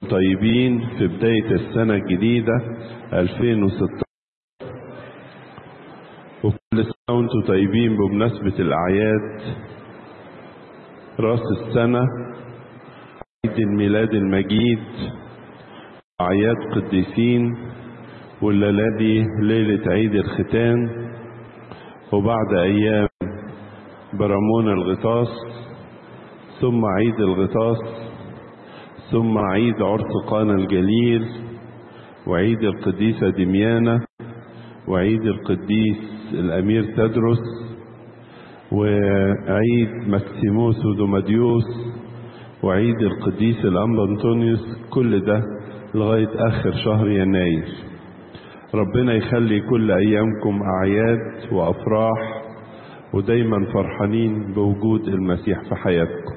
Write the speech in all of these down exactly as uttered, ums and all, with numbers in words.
طيبين في بداية السنة الجديدة ألفين وستاشر، وكل سنة وانتم طيبين بمناسبة الأعياد، رأس السنة، عيد الميلاد المجيد، أعياد قديسين، والليلة دي ليلة عيد الختان، وبعد أيام برمون الغطاس، ثم عيد الغطاس، ثم عيد عرس قانا الجليل، وعيد القديسة دميانة، وعيد القديس الأمير تدرس، وعيد مكسيموس ودوماديوس، وعيد القديس الأنبا أنطونيوس. كل ده لغاية آخر شهر يناير. ربنا يخلي كل أيامكم أعياد وأفراح، ودايما فرحانين بوجود المسيح في حياتكم.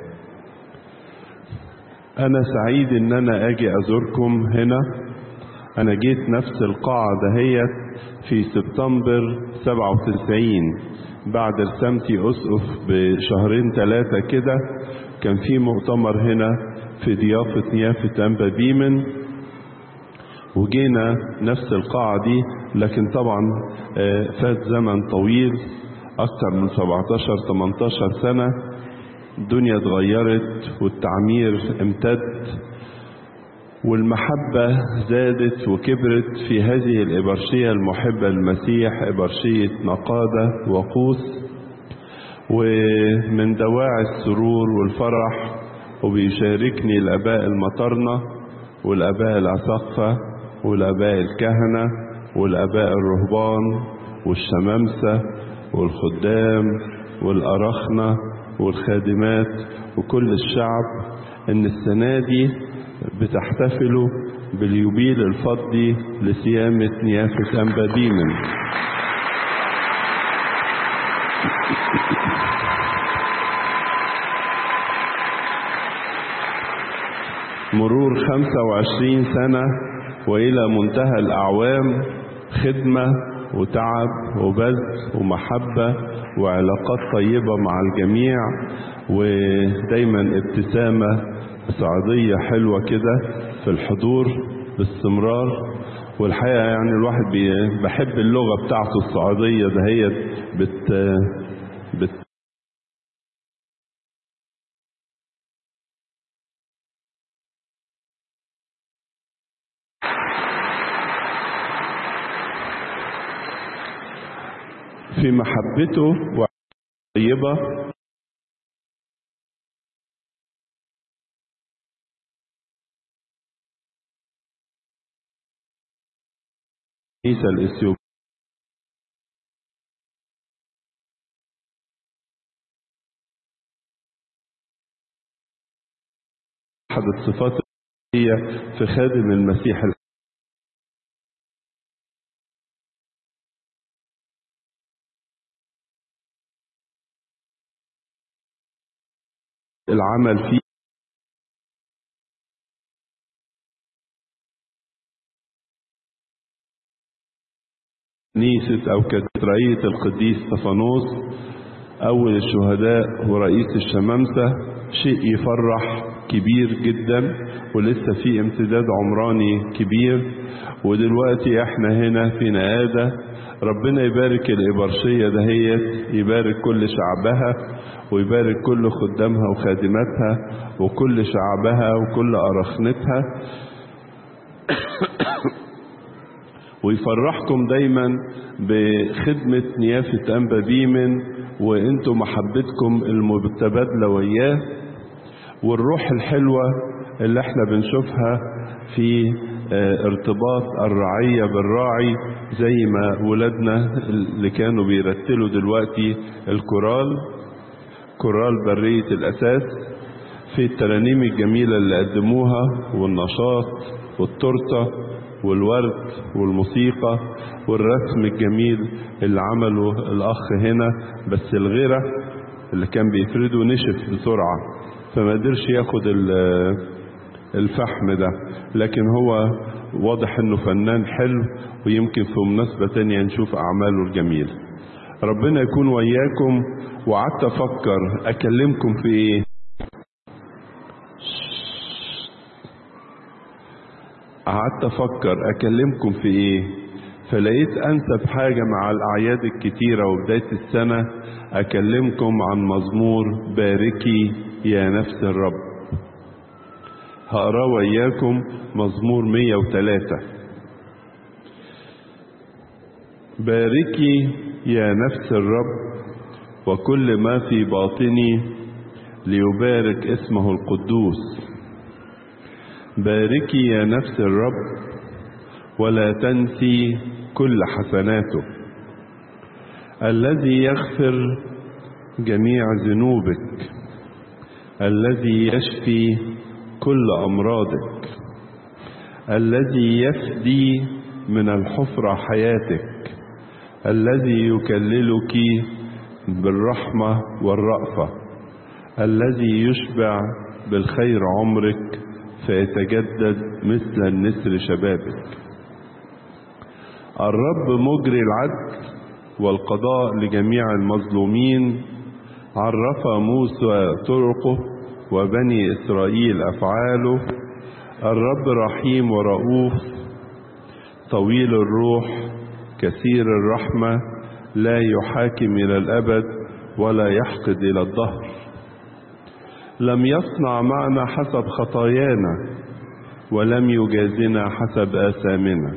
أنا سعيد إن أنا أجي أزوركم هنا. أنا جيت نفس القاعة دهيت في سبتمبر سبعة وتسعين بعد رسامتي أسقف بشهرين ثلاثة كده. كان في مؤتمر هنا في ضيافة نيافة أنبا بيمن، وجينا نفس القاعة دي، لكن طبعا فات زمن طويل أكثر من سبعتاشر تمنتاشر سنة. الدنيا اتغيرت والتعمير امتد والمحبة زادت وكبرت في هذه الإبرشية المحبة للمسيح، إبرشية نقادة وقوس، ومن دواعي السرور والفرح. وبيشاركني الآباء المطرنة والآباء الأساقفة والآباء الكهنة والآباء الرهبان والشمامسة والخدام والأرخنة والخادمات وكل الشعب، إن السنة دي بتحتفلوا باليوبيل الفضي لصيامة نيافة أنبا بيمن. مرور خمسة وعشرين سنة وإلى منتهى الأعوام خدمة وتعب وبذل ومحبة وعلاقات طيبة مع الجميع، ودايما ابتسامة صعيدية حلوة كده في الحضور باستمرار. والحقيقة يعني الواحد بيحب اللغة بتاعته الصعيدية دهيت بت بت في محبته وطيبة. الكنيسة الإثيوبية أحد الصفات الأساسية في خادم المسيح العمل فيه كنيسة أو كاتدرائية القديس طفانوس أول الشهداء ورئيس الشمامسة. شيء يفرح كبير جدا، ولسه في امتداد عمراني كبير. ودلوقتي احنا هنا في نقادة. ربنا يبارك الإبرشية دهيت، يبارك كل شعبها، ويبارك كل خدامها وخادماتها وكل شعبها وكل أرخنتها، ويفرحكم دايما بخدمة نيافة أنبا بيمن، وانتم محبتكم المتبادلة وياه، والروح الحلوة اللي احنا بنشوفها في ارتباط الرعية بالراعي، زي ما ولادنا اللي كانوا بيرتلوا دلوقتي الكورال، كورال برية الأساس، في الترانيم الجميلة اللي قدموها والنشاط والتورتة والورد والموسيقى والرسم الجميل اللي عمله الأخ هنا. بس الغيرة اللي كان بيفرده نشف بسرعة فما قدرش ياخد الفحم ده، لكن هو واضح انه فنان حلو، ويمكن في مناسبة تانية نشوف أعماله الجميلة. ربنا يكون وياكم. وقعدت أفكر أكلمكم في إيه. قعدت افكر اكلمكم في ايه، فلقيت انسب حاجة مع الاعياد الكتيرة وبداية السنة اكلمكم عن مزمور باركي يا نفس الرب. هقرا وإياكم مزمور مية وتلاتة. باركي يا نفس الرب وكل ما في باطني ليبارك اسمه القدوس. باركي يا نفس الرب ولا تنسي كل حسناته، الذي يغفر جميع ذنوبك، الذي يشفي كل أمراضك، الذي يفدي من الحفرة حياتك، الذي يكللك بالرحمة والرأفة، الذي يشبع بالخير عمرك فيتجدد مثل النسر شبابك. الرب مجري العدل والقضاء لجميع المظلومين، عرف موسى طرقه وبني إسرائيل أفعاله. الرب رحيم ورؤوف طويل الروح كثير الرحمة، لا يحاكم إلى الأبد ولا يحقد إلى الدهر. لم يصنع معنا حسب خطايانا ولم يجازنا حسب آثامنا،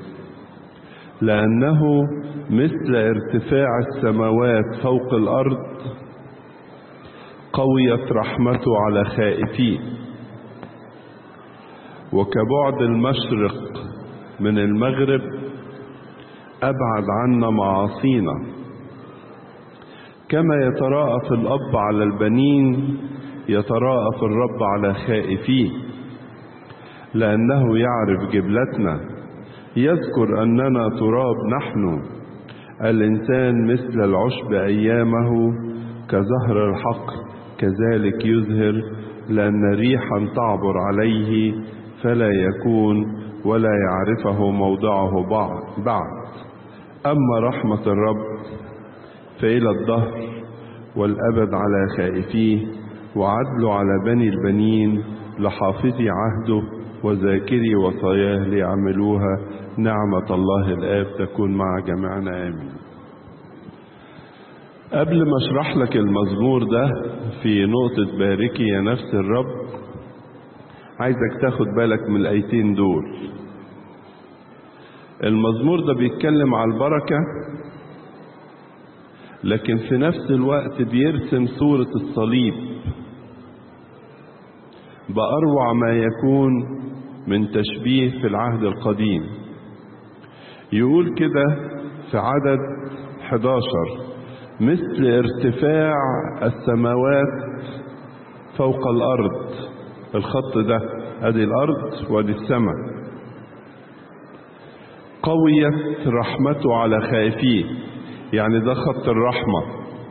لأنه مثل ارتفاع السماوات فوق الأرض قويت رحمته على خائفين، وكبعد المشرق من المغرب أبعد عنا معاصينا. كما يتراءف الأب على البنين يتراءف الرب على خائفين، لأنه يعرف جبلتنا، يذكر أننا تراب نحن. الإنسان مثل العشب أيامه كزهر الحقل كذلك يزهر، لأن ريحا تعبر عليه فلا يكون ولا يعرفه موضعه بعد. أما رحمة الرب فإلى الدهر والأبد على خائفيه، وعدل على بني البنين لحافظي عهده وذاكري وصاياه ليعملوها. نعمة الله الآب تكون مع جميعنا آمين. قبل ما اشرح لك المزمور ده في نقطة باركي يا نفس الرب، عايزك تاخد بالك من الآيتين دول. المزمور ده بيتكلم على البركة، لكن في نفس الوقت بيرسم صورة الصليب بأروع ما يكون من تشبيه في العهد القديم. يقول كده في عدد حداشر: مثل ارتفاع السماوات فوق الأرض. الخط ده ادي الأرض وادي السماء. قويت رحمته على خائفيه، يعني ده خط الرحمة.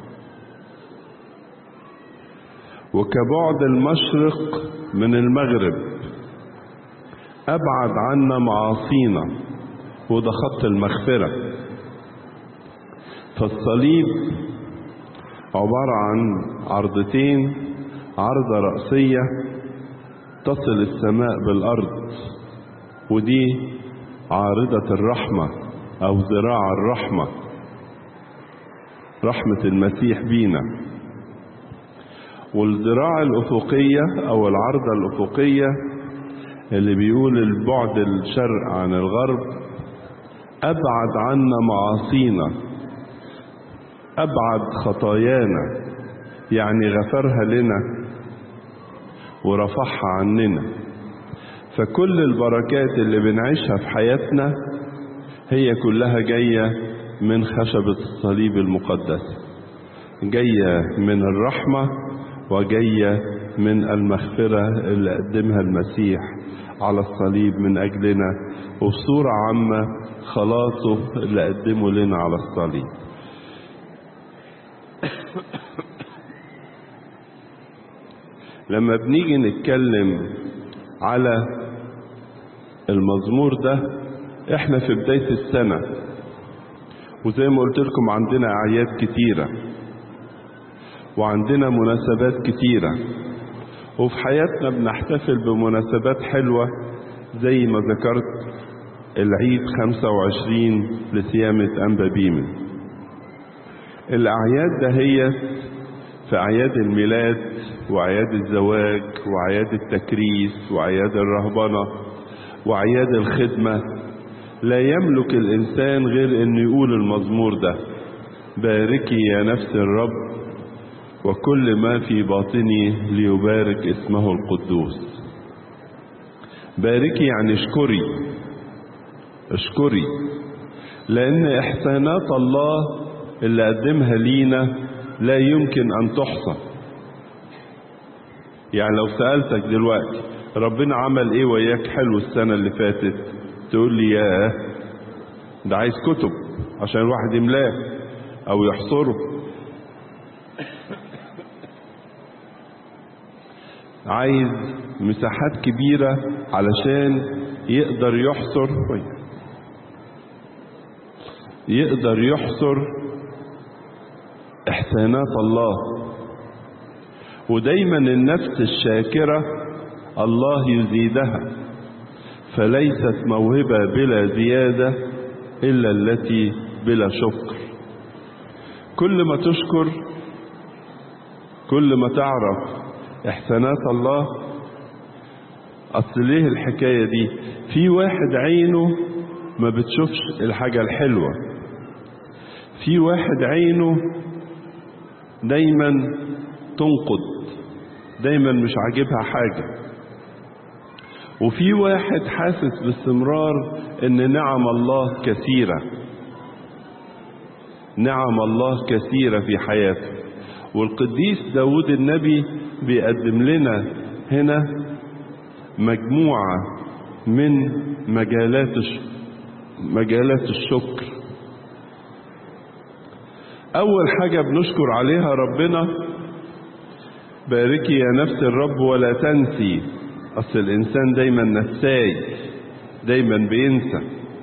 وكبعد المشرق من المغرب أبعد عنا معاصينا، وده خط المغفرة. فالصليب عبارة عن عرضتين، عرضة رأسية تصل السماء بالأرض، ودي عارضة الرحمة أو ذراع الرحمة، رحمة المسيح بينا. والذراع الأفقية أو العرضة الأفقية اللي بيقول البعد الشرق عن الغرب أبعد عنا معاصينا، أبعد خطايانا، يعني غفرها لنا ورفعها عننا. فكل البركات اللي بنعيشها في حياتنا هي كلها جاية من خشبة الصليب المقدس، جاية من الرحمة وجاية من المغفرة اللي قدمها المسيح على الصليب من أجلنا، وبصورة عامة خلاصه اللي قدمه لنا على الصليب. لما بنيجي نتكلم على المزمور ده احنا في بداية السنة، وزي ما قلت لكم عندنا أعياد كتيرة وعندنا مناسبات كتيرة، وفي حياتنا بنحتفل بمناسبات حلوة زي ما ذكرت العيد خمسة وعشرين لسيامة أنبا بيمن. الأعياد دهيت في أعياد الميلاد وأعياد الزواج وأعياد التكريس وأعياد الرهبنة وأعياد الخدمة لا يملك الإنسان غير أن يقول المزمور ده: باركي يا نفس الرب وكل ما في باطني ليبارك اسمه القدوس. باركي يعني اشكري، اشكري، لأن إحسانات الله اللي قدمها لينا لا يمكن أن تحصى. يعني لو سألتك دلوقتي ربنا عمل ايه وياك حلو السنة اللي فاتت، تقول لي ياه ده عايز كتب عشان الواحد يملاه او يحصره. عايز مساحات كبيرة علشان يقدر يحصر يقدر يحصر احسانات الله. ودايما النفس الشاكرة الله يزيدها، فليست موهبة بلا زيادة إلا التي بلا شكر. كل ما تشكر كل ما تعرف إحسانات الله. أصل ليه الحكاية دي؟ في واحد عينه ما بتشوفش الحاجة الحلوة، في واحد عينه دايما تنقض، دايما مش عاجبها حاجة، وفي واحد حاسس باستمرار ان نعم الله كثيرة، نعم الله كثيرة في حياته. والقديس داود النبي بيقدم لنا هنا مجموعة من مجالات مجالات الشكر. أول حاجة بنشكر عليها ربنا: باركي يا نفس الرب ولا تنسي. أصل الإنسان دايما نساي، دايما بينسى.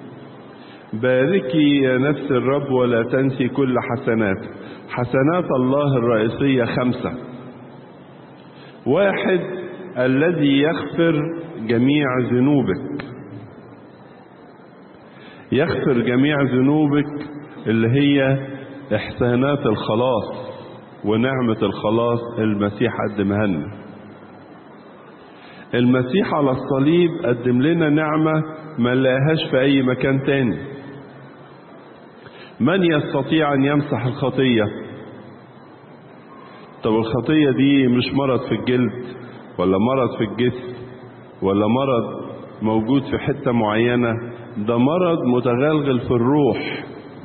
باركي يا نفس الرب ولا تنسي كل حسنات. حسنات الله الرئيسية خمسة. واحد: الذي يغفر جميع ذنوبك. يغفر جميع ذنوبك اللي هي إحسانات الخلاص ونعمة الخلاص المسيح قدمها لنا. المسيح على الصليب قدم لنا نعمة ما نلاقيهاش في أي مكان تاني. من يستطيع أن يمسح الخطية؟ طب الخطية دي مش مرض في الجلد ولا مرض في الجسم ولا مرض موجود في حتة معينة، ده مرض متغلغل في الروح.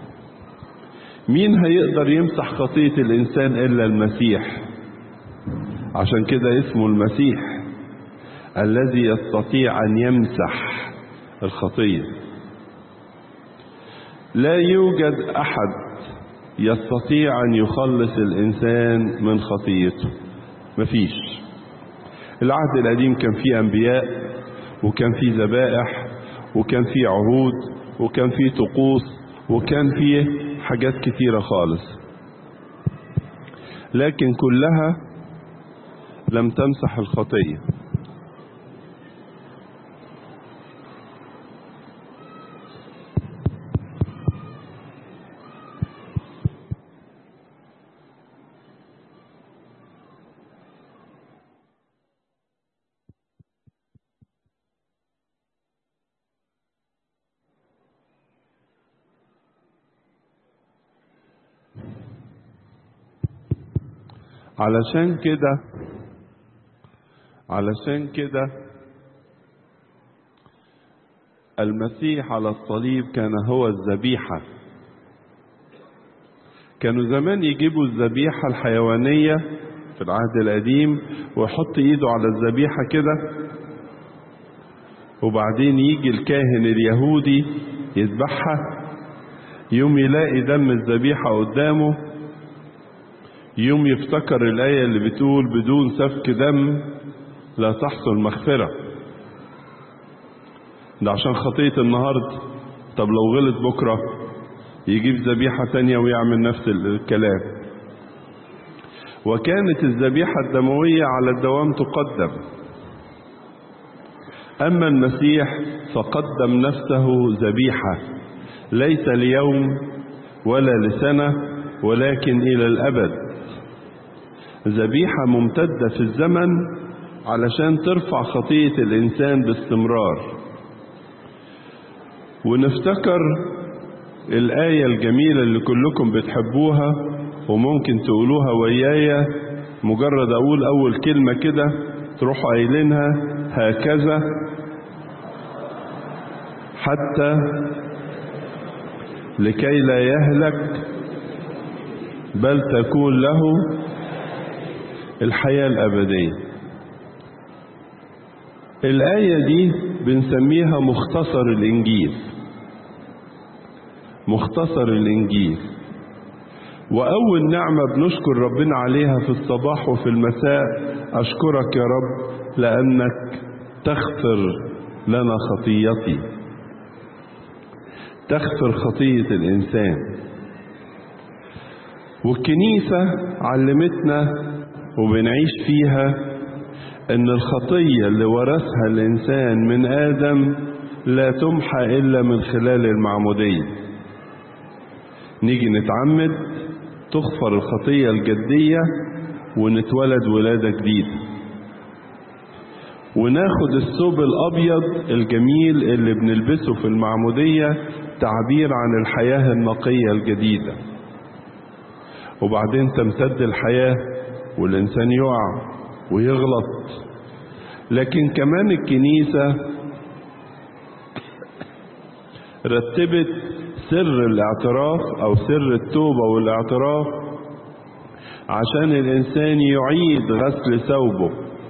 مين هيقدر يمسح خطية الإنسان إلا المسيح؟ عشان كده اسمه المسيح الذي يستطيع أن يمسح الخطية. لا يوجد أحد يستطيع أن يخلص الإنسان من خطيته، مفيش. العهد القديم كان فيه أنبياء وكان فيه ذبائح وكان فيه عهود وكان فيه طقوس وكان فيه حاجات كتيرة خالص، لكن كلها لم تمسح الخطية. علشان كده علشان كده المسيح على الصليب كان هو الذبيحة. كانوا زمان يجيبوا الذبيحة الحيوانية في العهد القديم ويحط ايده على الذبيحة كده، وبعدين يجي الكاهن اليهودي يذبحها، يوم يلاقي دم الذبيحة قدامه، يوم يفتكر الآية اللي بتقول بدون سفك دم لا تحصل مغفرة. ده عشان خطية النهاردة. طب لو غلط بكرة يجيب ذبيحة تانية ويعمل نفس الكلام. وكانت الذبيحة الدموية على الدوام تقدم، أما المسيح فقدم نفسه ذبيحة ليس ليوم ولا لسنة ولكن إلى الأبد، ذبيحة ممتدة في الزمن علشان ترفع خطية الإنسان باستمرار. ونفتكر الآية الجميلة اللي كلكم بتحبوها وممكن تقولوها ويايا، مجرد أقول أول كلمة كده تروحوا قايلينها: هكذا حتى لكي لا يهلك بل تكون له الحياة الأبدية. الآية دي بنسميها مختصر الإنجيل، مختصر الإنجيل. وأول نعمة بنشكر ربنا عليها في الصباح وفي المساء: أشكرك يا رب لأنك تغفر لنا خطيتي، تغفر خطية الإنسان. والكنيسة علمتنا وبنعيش فيها أن الخطية اللي ورثها الإنسان من آدم لا تمحى إلا من خلال المعمودية. نيجي نتعمد تغفر الخطية الجدية ونتولد ولادة جديدة، وناخد الثوب الأبيض الجميل اللي بنلبسه في المعمودية تعبير عن الحياة النقية الجديدة. وبعدين تمتد الحياة والإنسان يقع ويغلط، لكن كمان الكنيسة رتبت سر الاعتراف أو سر التوبة والاعتراف عشان الإنسان يعيد غسل ثوبه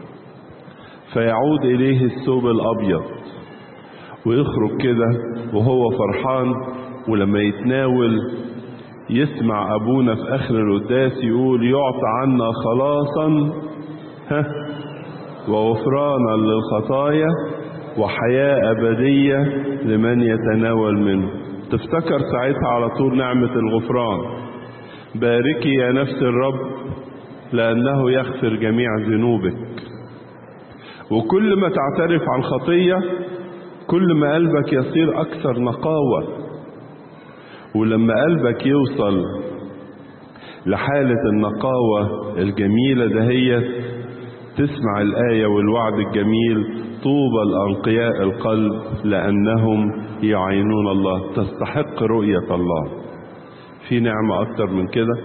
فيعود إليه الثوب الأبيض ويخرج كده وهو فرحان. ولما يتناول يسمع أبونا في آخر القداس يقول: يعطى عنا خلاصا ها وغفرانا للخطايا وحياة أبدية لمن يتناول منه. تفتكر ساعتها على طول نعمة الغفران: باركي يا نفس الرب لأنه يغفر جميع ذنوبك. وكل ما تعترف عن خطية كل ما قلبك يصير أكثر نقاوة. ولما قلبك يوصل لحالة النقاوة الجميلة دهيت تسمع الآية والوعد الجميل: طوبى الأنقياء القلب لأنهم يعينون الله. تستحق رؤية الله. في نعمة أكتر من كده؟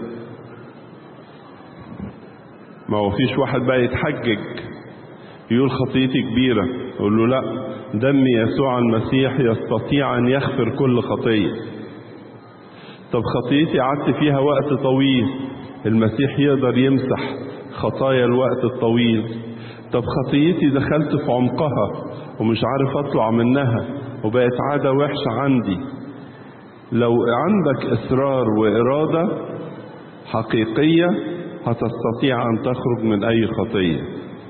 ما هو فيش واحد بقى يتحجج يقول خطيتي كبيرة، يقول له لا، دم يسوع المسيح يستطيع أن يغفر كل خطية. طب خطيتي قعدت فيها وقت طويل، المسيح يقدر يمسح خطايا الوقت الطويل. طب خطيتي دخلت في عمقها ومش عارف أطلع منها وبقت عادة وحشة عندي. لو عندك إصرار وإرادة حقيقية هتستطيع أن تخرج من أي خطية،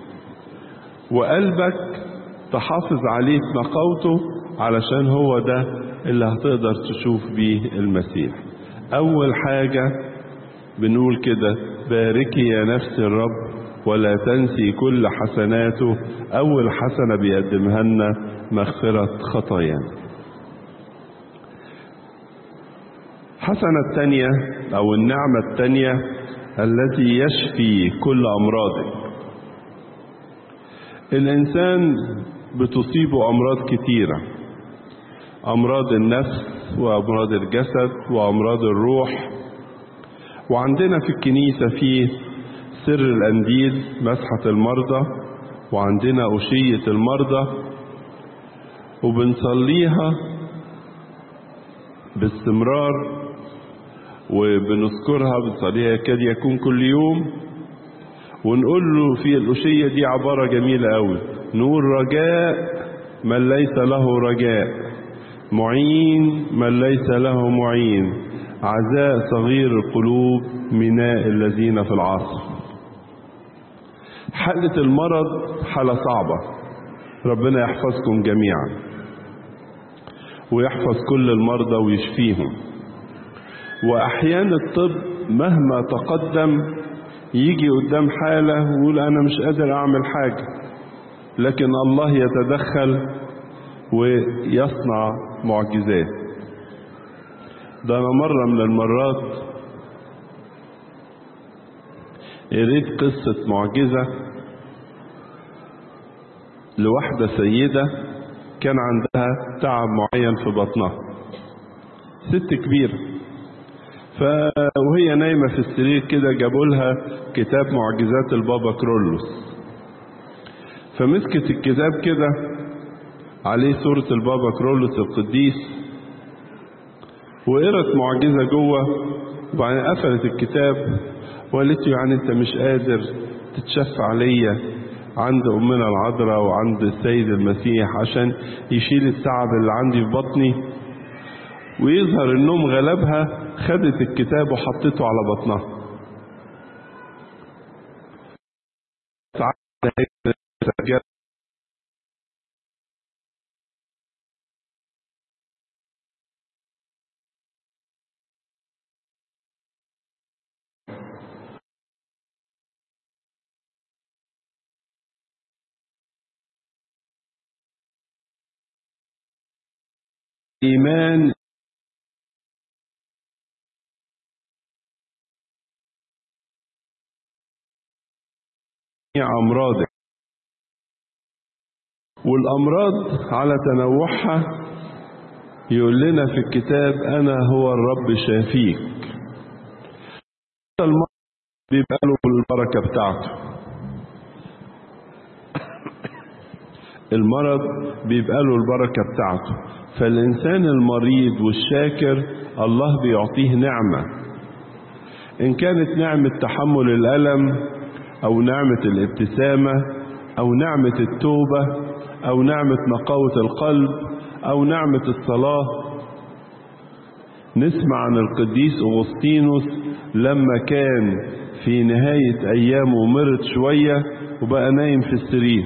وقلبك تحافظ عليه نقاوته علشان هو ده اللي هتقدر تشوف بيه المسيح. أول حاجة بنقول كده: باركي يا نفس الرب ولا تنسي كل حسناته. أول حسنة بيقدمها لنا مغفرة خطايانا. حسنة الثانية أو النعمة الثانية التي يشفي كل أمراضك. الإنسان بتصيبه أمراض كتيرة: أمراض النفس وأمراض الجسد وأمراض الروح. وعندنا في الكنيسة فيه سر الأنديل مسحة المرضى، وعندنا أشية المرضى وبنصليها باستمرار وبنذكرها، بنصليها يكاد يكون كل يوم. ونقول له في الأشية دي عبارة جميلة أوي، نقول: رجاء من ليس له رجاء، معين من ليس له معين، عزاء صغير القلوب، ميناء الذين في العصر. حالة المرض حالة صعبة، ربنا يحفظكم جميعا ويحفظ كل المرضى ويشفيهم. وأحيانا الطب مهما تقدم يجي قدام حالة ويقول أنا مش قادر أعمل حاجة، لكن الله يتدخل ويصنع معجزات. ده أنا مرة من المرات قريت قصة معجزة لواحدة سيدة كان عندها تعب معين في بطنها، ست كبيرة، وهي نايمة في السرير كده جابوا لها كتاب معجزات البابا كرولوس، فمسكت الكتاب كده عليه صورة البابا كرولوس القديس وقرت معجزة جوه، وبعدين قفلت الكتاب وقالت له يعني انت مش قادر تتشفع عليا عند أمنا العذراء وعند السيد المسيح عشان يشيل التعب اللي عندي في بطني؟ ويظهر النوم غلبها، خدت الكتاب وحطته على بطنها. إيمان أمراضك، والأمراض على تنوعها يقول لنا في الكتاب أنا هو الرب شافيك. المرض بيبقى له البركة بتاعته، المرض بيبقى له البركة بتاعته، فالإنسان المريض والشاكر الله بيعطيه نعمة، إن كانت نعمة تحمل الألم أو نعمة الابتسامة أو نعمة التوبة أو نعمة نقاوة القلب أو نعمة الصلاة. نسمع عن القديس أغسطينوس لما كان في نهاية أيامه مرض شوية وبقى نايم في السرير،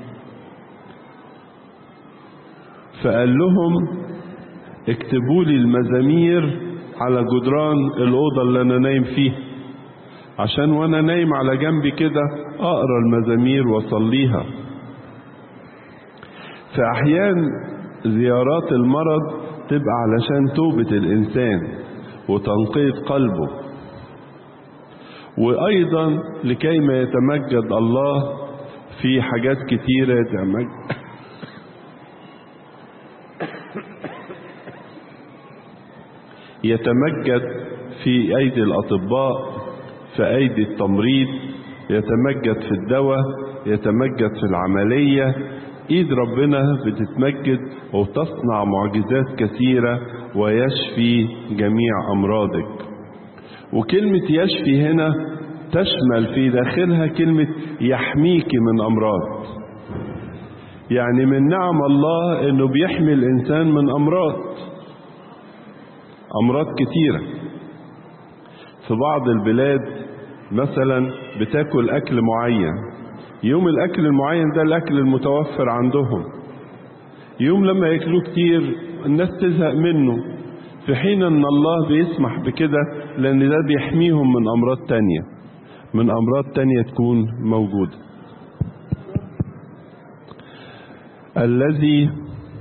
فقال لهم اكتبوا لي المزامير على جدران الأوضة اللي أنا نايم فيه، عشان وأنا نايم على جنبي كده أقرأ المزامير وأصليها. فأحيان زيارات المرض تبقى علشان توبة الإنسان وتنقية قلبه، وأيضا لكي ما يتمجد الله في حاجات كتيرة يتمجد يتمجد في أيدي الأطباء، في أيدي التمريض، يتمجد في الدواء، يتمجد في العملية. إيد ربنا بتتمجد وتصنع معجزات كثيرة ويشفي جميع أمراضك. وكلمة يشفي هنا تشمل في داخلها كلمة يحميك من أمراض، يعني من نعم الله إنه بيحمي الإنسان من أمراض أمراض كتيرة. في بعض البلاد مثلا بتاكل أكل معين، يوم الأكل المعين ده الأكل المتوفر عندهم، يوم لما يأكلوه كتير الناس تزهق منه، في حين أن الله بيسمح بكده لأن ده بيحميهم من أمراض تانية من أمراض تانية تكون موجودة. الذي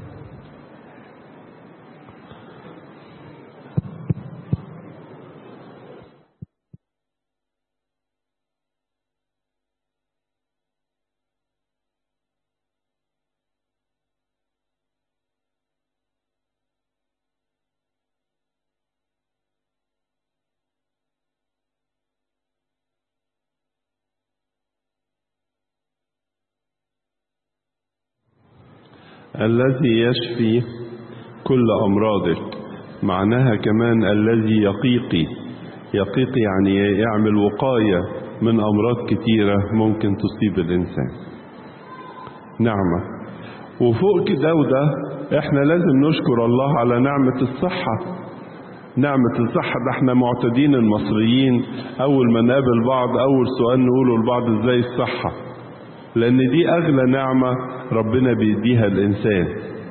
الذي يشفي كل أمراضك، معناها كمان الذي يقيقي يقيقي يعني يعمل وقاية من أمراض كتيرة ممكن تصيب الإنسان. نعمة. وفوق كده وده احنا لازم نشكر الله على نعمة الصحة. نعمة الصحة ده احنا معتادين المصريين أول ما نقابل بعض أول سؤال نقوله لبعض ازاي الصحة، لأن دي أغلى نعمة ربنا بيديها الإنسان.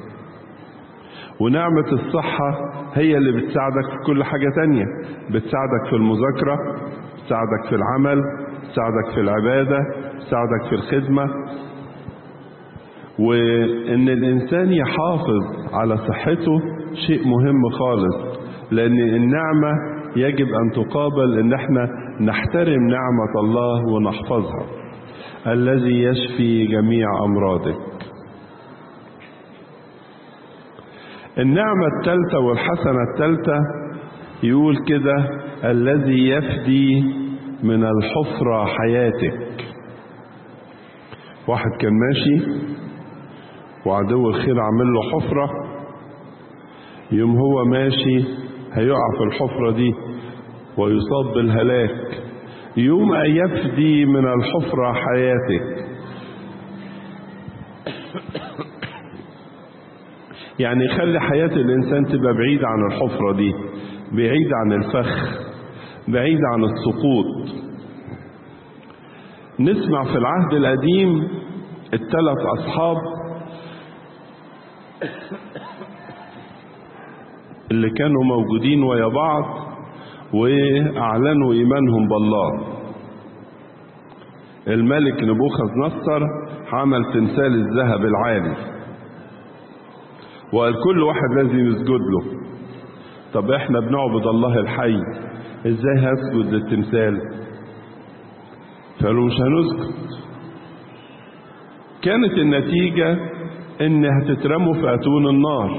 ونعمة الصحة هي اللي بتساعدك في كل حاجة تانية، بتساعدك في المذاكرة، بتساعدك في العمل، بتساعدك في العبادة، بتساعدك في الخدمة. وإن الإنسان يحافظ على صحته شيء مهم خالص، لأن النعمة يجب أن تقابل إن احنا نحترم نعمة الله ونحفظها. الذي يشفي جميع أمراضك. النعمة الثالثة والحسنة الثالثة يقول كده: الذي يفدي من الحفرة حياتك. واحد كان ماشي وعدو الخير عامل له حفرة، يوم هو ماشي هيقع في الحفرة دي ويصاب بالهلاك، يوم يفدي من الحفرة حياتك. يعني يخلي حياة الإنسان تبقى بعيدة عن الحفرة دي، بعيد عن الفخ، بعيد عن السقوط. نسمع في العهد القديم الثلاث أصحاب اللي كانوا موجودين ويا بعض وأعلنوا إيمانهم بالله. الملك نبوخذ نصر عمل تمثال الذهب العالي وقال كل واحد لازم يسجد له. طب احنا بنعبد الله الحي، ازاي هسجد للتمثال؟ فقالوا مش هنسجد. كانت النتيجة ان هتترموا في اتون النار.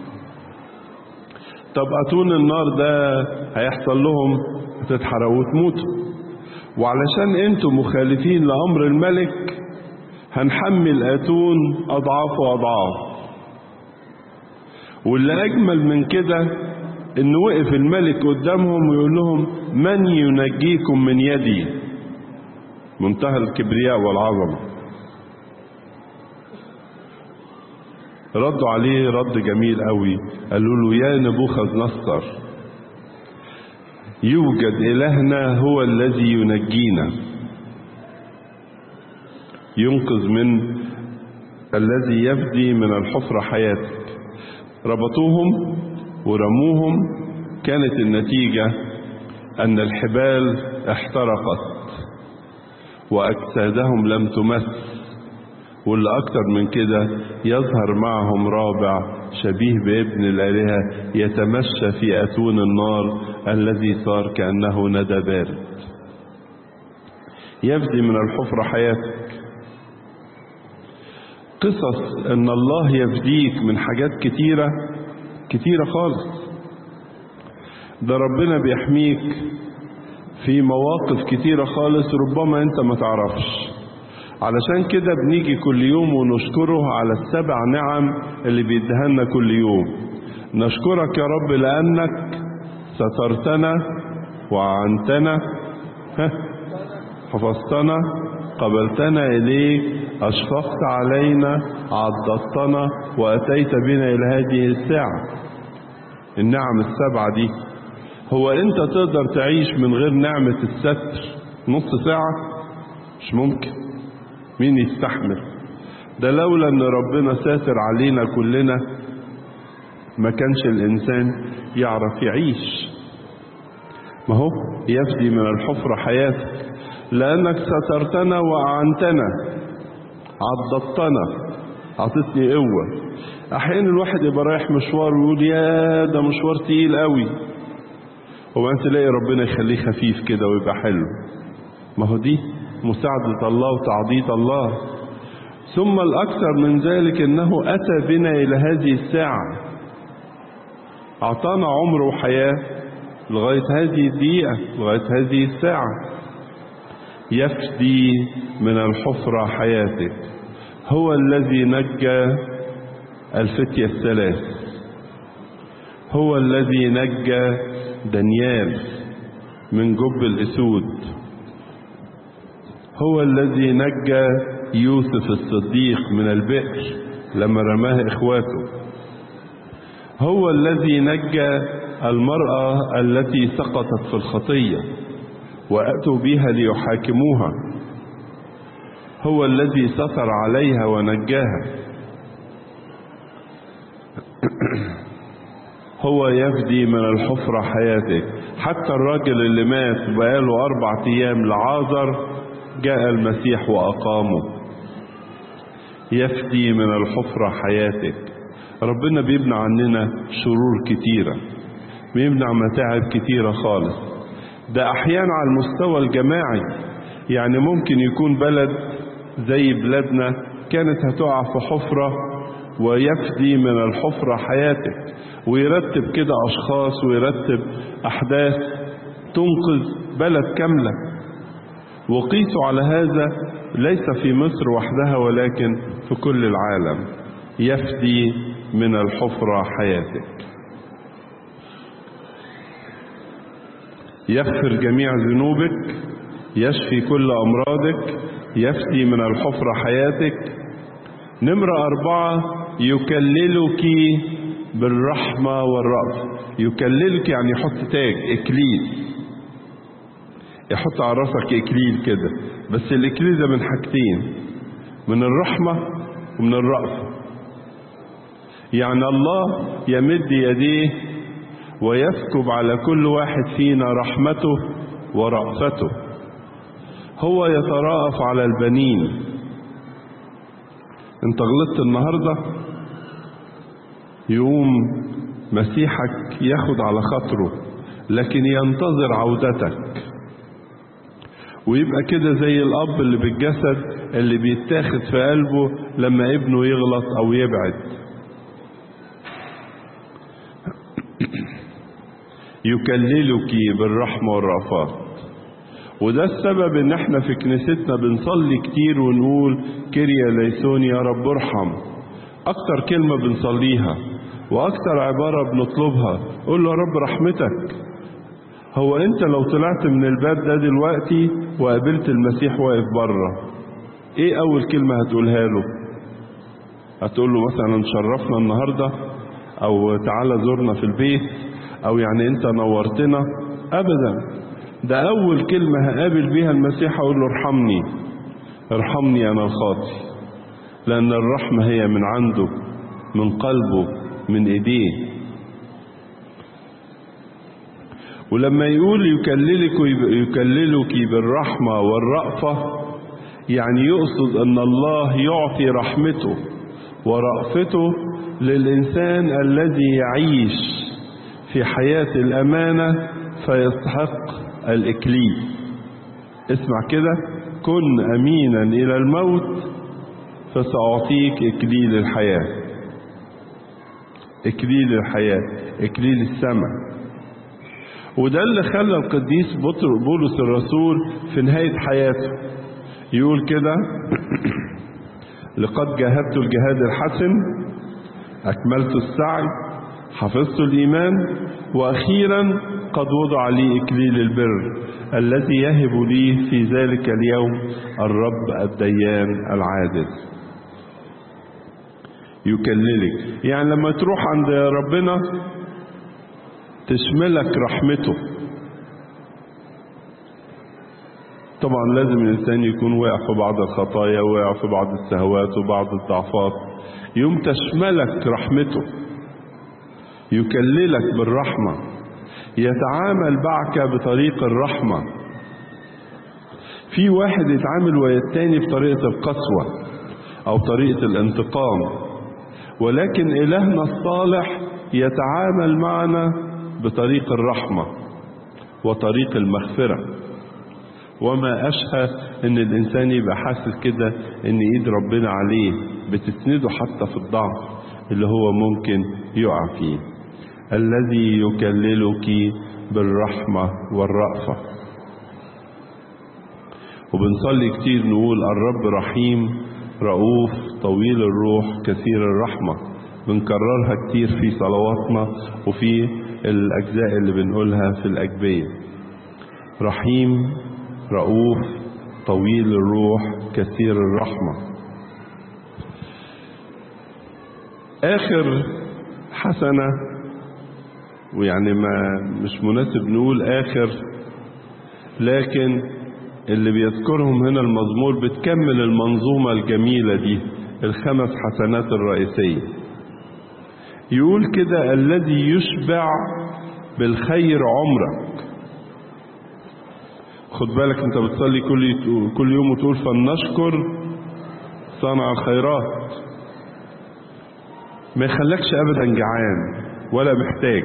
طب اتون النار ده هيحصل لهم هتتحرقوا وتموتوا، وعلشان انتم مخالفين لامر الملك هنحمل اتون اضعاف واضعاف. واللي اجمل من كده ان وقف الملك قدامهم ويقول لهم: من ينجيكم من يدي؟ منتهى الكبرياء والعظمة. ردوا عليه رد جميل قوي، قالوا له: يا نبوخذ نصر، يوجد إلهنا هو الذي ينجينا، ينقذ من الذي يفدي من الحفرة حياتك. ربطوهم ورموهم. كانت النتيجة أن الحبال احترقت وأجسادهم لم تمس، واللي أكتر من كده يظهر معهم رابع شبيه بابن الآلهة يتمشى في أتون النار الذي صار كأنه ندى بارد. يفدي من الحفرة حياتك. قصص ان الله يفديك من حاجات كتيرة كتيرة خالص. ده ربنا بيحميك في مواقف كتيرة خالص ربما انت ما تعرفش. علشان كده بنيجي كل يوم ونشكره على السبع نعم اللي بيديها لنا كل يوم. نشكرك يا رب لأنك سترتنا وعنتنا، حفظتنا، قبلتنا إليك، أشفقت علينا، عضدتنا، وأتيت بنا إلى هذه الساعة. النعم السبعة دي، هو أنت تقدر تعيش من غير نعمة الستر نص ساعة؟ مش ممكن. مين يستحمل؟ ده لولا أن ربنا ساتر علينا كلنا ما كانش الإنسان يعرف يعيش. ما هو يفدي من الحفرة حياتك لأنك سترتنا وأعنتنا، عضدتنا، عطتني قوة. أحيانا الواحد يبقى رايح مشوار ويقول: يا ده مشوار تقيل قوي، وبعدين تلاقي ربنا يخليه خفيف كده ويبقى حلو. ما هو دي مساعدة الله وتعضيد الله. ثم الأكثر من ذلك أنه أتى بنا إلى هذه الساعة، أعطانا عمر وحياة لغاية هذه الدقيقة، لغاية هذه الساعة. يفدي من الحفرة حياتك. هو الذي نجى الفتية الثلاث، هو الذي نجى دانيال من جب الأسود، هو الذي نجى يوسف الصديق من البئر لما رماه إخواته، هو الذي نجى المرأة التي سقطت في الخطية وأتوا بها ليحاكموها، هو الذي ستر عليها ونجاها. هو يفدي من الحفرة حياتك. حتى الراجل اللي مات بقاله أربع أيام لعازر جاء المسيح وأقامه. يفدي من الحفرة حياتك. ربنا بيبنى عننا شرور كتيرة، بيبنى متاعب كتيرة خالص. ده أحيانا على المستوى الجماعي، يعني ممكن يكون بلد زي بلادنا كانت هتقع في حفرة ويفدي من الحفرة حياتك، ويرتب كده أشخاص ويرتب أحداث تنقذ بلد كاملة. وقيسوا على هذا ليس في مصر وحدها ولكن في كل العالم، يفدي من الحفرة حياتك. يغفر جميع ذنوبك، يشفي كل أمراضك، يفدي من الحفرة حياتك. نمرة أربعة، يكللك بالرحمة والرأفة. يكللك يعني يحط تاج، إكليل، يحط على راسك إكليل كده، بس الإكليل ده من حاجتين، من الرحمة ومن الرأفة. يعني الله يمد يديه ويسكب على كل واحد فينا رحمته ورأفته. هو يترأف على البنين. انت غلطت النهاردة، يقوم مسيحك ياخد على خاطره، لكن ينتظر عودتك. ويبقى كده زي الأب اللي بالجسد اللي بيتاخد في قلبه لما ابنه يغلط أو يبعد. يكللك بالرحمة والرأفات. وده السبب ان احنا في كنيستنا بنصلي كتير ونقول كيريا ليسون، يا رب ارحم. اكتر كلمة بنصليها واكتر عبارة بنطلبها، قول له يا رب رحمتك. هو انت لو طلعت من الباب ده دلوقتي وقابلت المسيح واقف بره، ايه اول كلمة هتقولها له؟ هتقول له مثلا شرفنا النهاردة، او تعالى زورنا في البيت، او يعني انت نورتنا؟ ابدا. ده اول كلمة هقابل بيها المسيح اقول له ارحمني، ارحمني انا الخاطي. لان الرحمة هي من عنده، من قلبه، من ايديه. ولما يقول يكللك يكللك بالرحمة والرأفة، يعني يقصد ان الله يعطي رحمته ورأفته للإنسان الذي يعيش في حياة الأمانة فيستحق الإكليل. اسمع كده، كن أمينا إلى الموت فسأعطيك إكليل الحياة. إكليل الحياة، إكليل السماء. وده اللي خلى القديس بولس الرسول في نهاية حياته يقول كده لقد جاهدت الجهاد الحسن، أكملت السعي، حفظت الإيمان، وأخيرا قد وضع لي إكليل البر الذي يهب لي في ذلك اليوم الرب الديان العادل. يكللك يعني لما تروح عند ربنا تشملك رحمته. طبعا لازم الإنسان يكون واقع في بعض الخطايا، واقع في بعض السهوات وبعض الضعفات، يوم تشملك رحمته، يكللك بالرحمة، يتعامل معك بطريق الرحمة. في واحد يتعامل ويا التاني بطريقة القسوة أو طريقة الانتقام، ولكن إلهنا الصالح يتعامل معنا بطريق الرحمة وطريق المغفرة. وما أشهى إن الإنسان يبقى حاسس كده إن إيد ربنا عليه بتسنده حتى في الضعف اللي هو ممكن يقع فيه. الذي يكللك بالرحمة والرأفة. وبنصلي كتير نقول الرب رحيم رؤوف طويل الروح كثير الرحمة. بنكررها كتير في صلواتنا وفي الأجزاء اللي بنقولها في الأجبية. رحيم رؤوف طويل الروح كثير الرحمة. آخر حسنة، ويعني ما مش مناسب نقول آخر، لكن اللي بيذكرهم هنا المزمور بتكمل المنظومة الجميلة دي، الخمس حسنات الرئيسية. يقول كده الذي يشبع بالخير عمرك. خد بالك انت بتصلي كل كل يوم وتقول فلنشكر صانع الخيرات. ما يخلكش ابدا جعان ولا محتاج.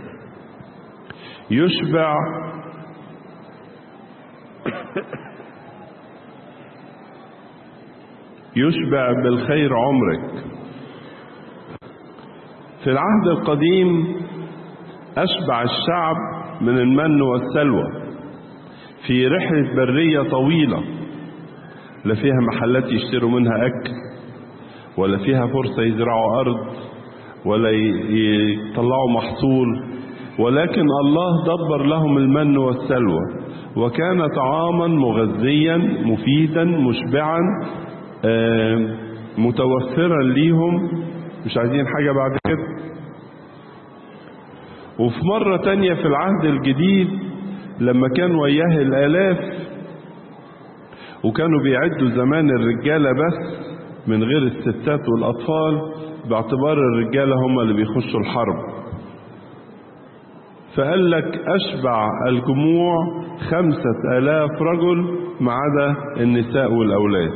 يشبع يشبع بالخير عمرك. في العهد القديم أشبع الشعب من المن والسلوى في رحلة برية طويلة، لا فيها محلات يشتروا منها أكل، ولا فيها فرصة يزرعوا أرض، ولا يطلعوا محصول، ولكن الله دبر لهم المن والسلوى، وكان طعاما مغذيا مفيدا مشبعا متوفرا ليهم، مش عايزين حاجة بعد كده. وفي مرة تانية في العهد الجديد لما كان وياه الآلاف، وكانوا بيعدوا زمان الرجالة بس من غير الستات والأطفال، باعتبار الرجالة هم اللي بيخشوا الحرب، فقال لك أشبع الجموع خمسة آلاف رجل ما عدا النساء والأولاد.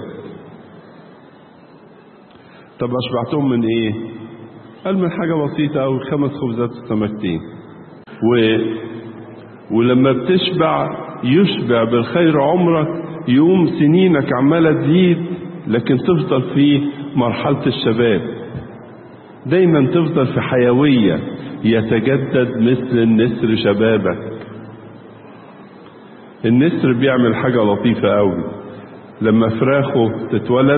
طب أشبعتهم من إيه؟ قال من حاجة بسيطة أو خمس خبزات وسمكتين. و... ولما بتشبع يشبع بالخير عمرك، يقوم سنينك عمالة تزيد، لكن تفضل في مرحلة الشباب، دايما تفضل في حيوية، يتجدد مثل النسر شبابك. النسر بيعمل حاجة لطيفة قوي، لما فراخه تتولد،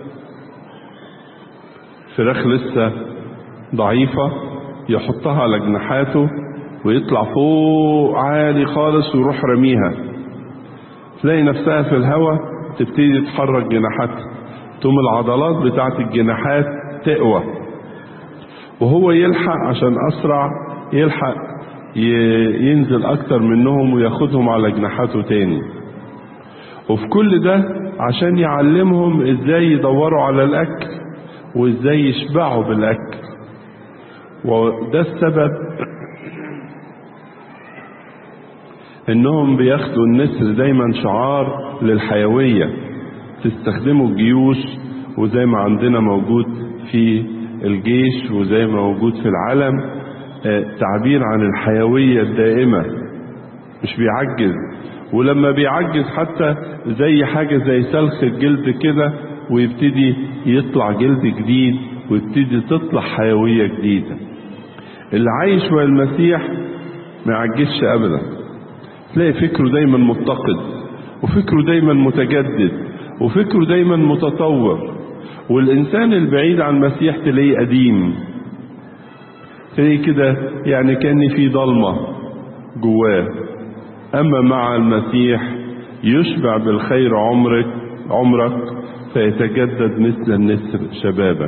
فراخ لسه ضعيفة، يحطها على جناحاته ويطلع فوق عالي خالص ويروح رميها، تلاقي نفسها في الهواء تبتدي تحرك جناحاتها، تقوم العضلات بتاعت الجناحات تقوى، وهو يلحق عشان أسرع يلحق ينزل أكتر منهم وياخدهم على جناحاته تاني. وفي كل ده عشان يعلمهم إزاي يدوروا على الأكل وإزاي يشبعوا بالأكل. وده السبب إنهم بياخدوا النسر دايما شعار للحيوية، تستخدموا الجيوش، وزي ما عندنا موجود في الجيش وزي ما موجود في العلم تعبير عن الحيوية الدائمة، مش بيعجز. ولما بيعجز حتى زي حاجة زي سلخ الجلد كده، ويبتدي يطلع جلد جديد ويبتدي تطلع حيوية جديدة. اللي عايش مع المسيح ما يعجزش أبدا، تلاقي فكره دايما متقد، وفكره دايما متجدد، وفكره دايما متطور. والإنسان البعيد عن المسيح تلاقيه قديم، تلاقيه كده يعني كان في ضلمة جواه. أما مع المسيح يشبع بالخير عمرك عمرك فيتجدد مثل النسر شبابك.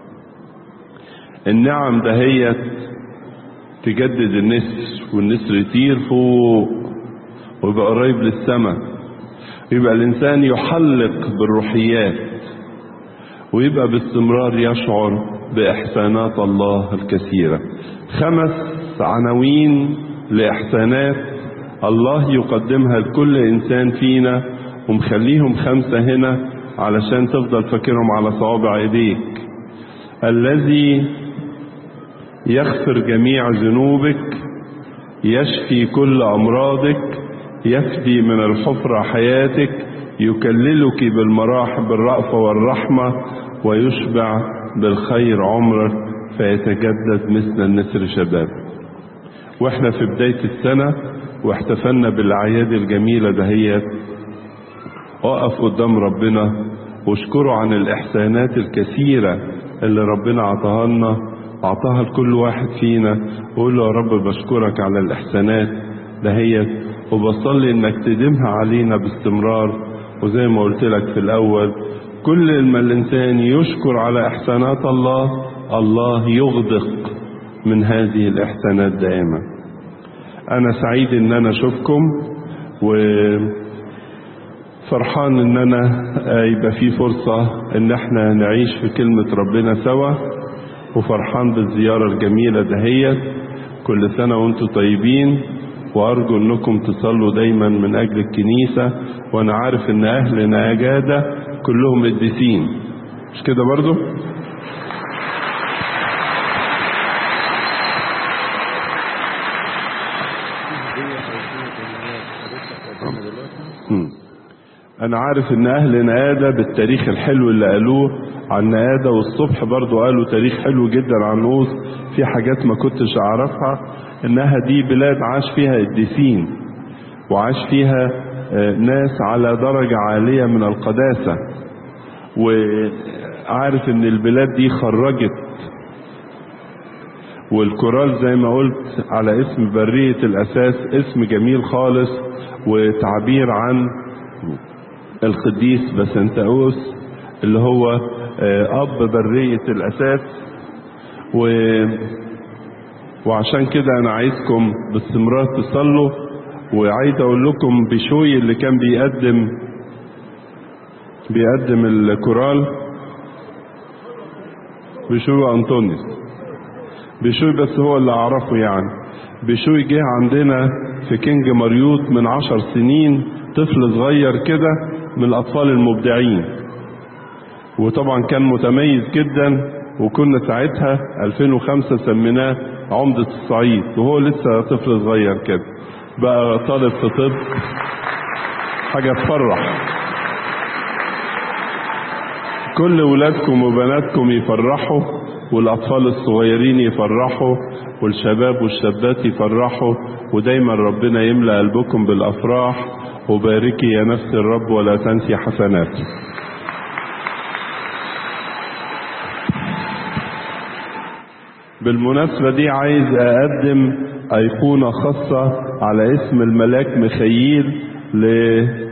النعم دهيت تجدد النسر، والنسر يطير فوق ويبقى قريب للسماء، يبقى الإنسان يحلق بالروحيات، ويبقى باستمرار يشعر بإحسانات الله الكثيرة. خمس عناوين لإحسانات الله يقدمها لكل إنسان فينا، ومخليهم خمسة هنا علشان تفضل فاكرهم على صوابع ايديك. الذي يغفر جميع ذنوبك، يشفي كل أمراضك، يفدي من الحفرة حياتك، يكللك بالمراح بالرأفة والرحمة، ويشبع بالخير عمرك فيتجدد مثل النسر شباب. واحنا في بداية السنة واحتفلنا بالأعياد الجميلة دهيت، اقف قدام ربنا واشكره عن الإحسانات الكثيرة اللي ربنا عطاها لنا، عطاها لكل واحد فينا، وقول له يا رب بشكرك على الإحسانات دهيت، وبصلي انك تديمها علينا باستمرار. وزي ما قلت لك في الأول، كل ما الإنسان يشكر على إحسانات الله، الله يغدق من هذه الإحسانات دائما. أنا سعيد إن أنا أشوفكم، وفرحان إن أنا يبقى في فرصة إن احنا نعيش في كلمة ربنا سوا، وفرحان بالزيارة الجميلة دهيت. كل سنة وانتم طيبين، وأرجو أنكم تصلوا دايما من أجل الكنيسة. وأنا عارف أن أهل نجادة كلهم قديسين، مش كده برضو؟ انا عارف ان اهل نقادة بالتاريخ الحلو اللي قالوه عن نقادة، والصبح برضو قالوا تاريخ حلو جدا عن نوس، في حاجات ما كنتش اعرفها، انها دي بلاد عاش فيها قديسين وعاش فيها ناس على درجة عالية من القداسة. وعارف ان البلاد دي خرجت، والكورال زي ما قلت على اسم برية الاساس، اسم جميل خالص وتعبير عن القديس بسنتاوس اللي هو اب برية الاساس. و... وعشان كده انا عايزكم باستمرار تصلوا. وعايز اقول لكم بشوي اللي كان بيقدم بيقدم الكورال، بشوي انطونيوس، بشوي بس هو اللي اعرفه يعني. بشوي جه عندنا في كينج مريوط من عشر سنين، طفل صغير كده من الاطفال المبدعين، وطبعا كان متميز جدا. وكنا ساعتها ألفين وخمسة سميناه عمدة الصعيد، وهو لسه طفل صغير كده، بقى طالب في طب، حاجة تفرح. كل ولادكم وبناتكم يفرحوا، والأطفال الصغيرين يفرحوا، والشباب والشابات يفرحوا، ودايما ربنا يملأ قلبكم بالأفراح. وباركي يا نفس الرب ولا تنسي حسناته. بالمناسبة دي عايز أقدم أيقونة خاصة على اسم الملاك ميخائيل ل